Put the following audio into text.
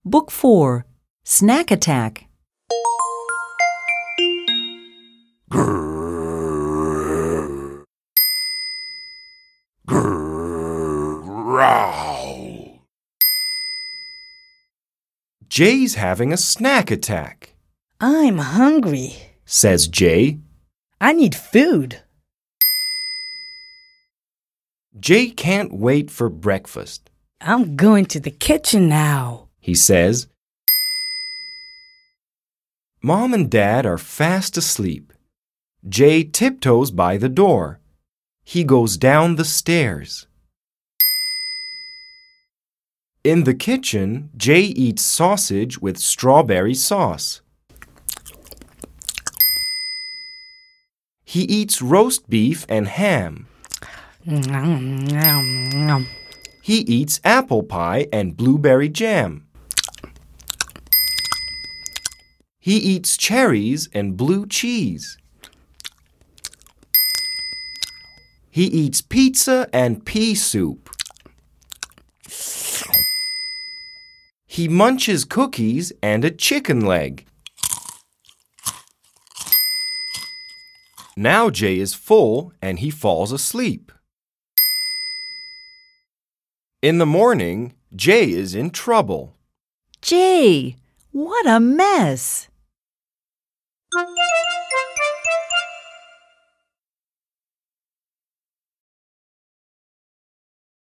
Book 4, Snack Attack. Grrr. Grrr. Growl. Jay's having a snack attack, I'm hungry. says Jay. I need food. Jay can't wait for breakfast, I'm going to the kitchen now. he says. Mom and Dad are fast asleep. Jay tiptoes by the door. He goes down the stairs. In the kitchen, Jay eats sausage with strawberry sauce. He eats roast beef and ham. He eats apple pie and blueberry jam. He eats cherries and blue cheese. He eats pizza and pea soup. He munches cookies and a chicken leg. Now Jay is full and he falls asleep. In the morning, Jay is in trouble. Jay, what a mess!